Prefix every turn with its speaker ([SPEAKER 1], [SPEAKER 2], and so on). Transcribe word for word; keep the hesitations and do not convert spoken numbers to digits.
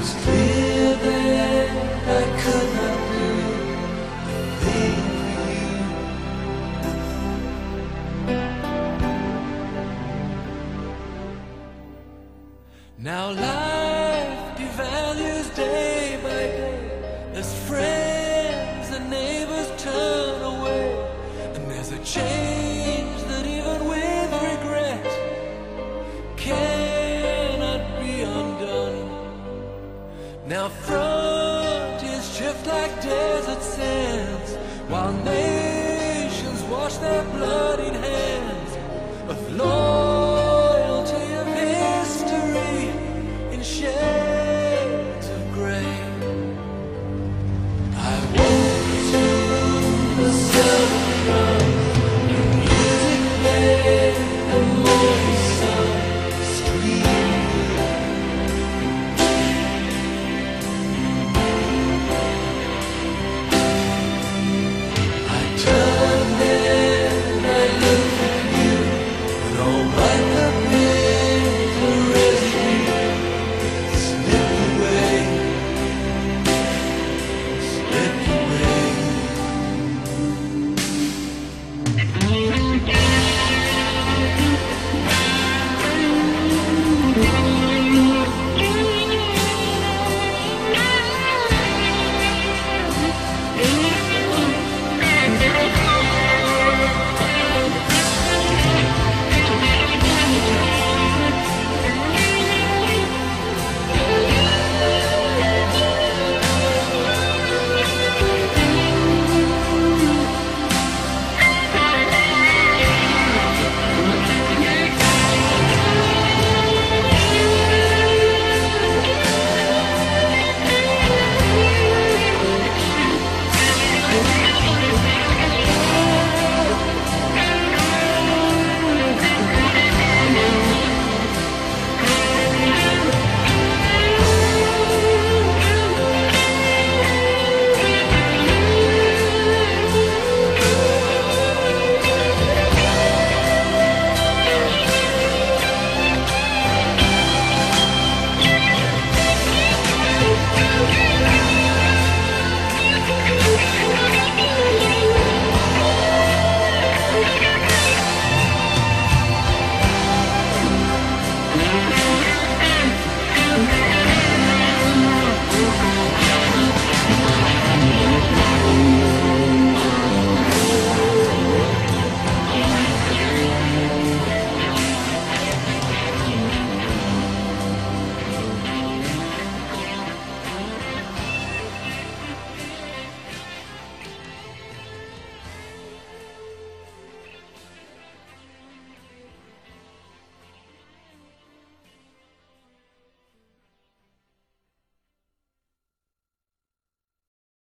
[SPEAKER 1] clear that I could not do a thing for you. Now life devalues day by day as friends and neighbors turn away, and there's a change that even with regret cannot be undone. Now frontiers shift like desert sands, while nations wash their bloody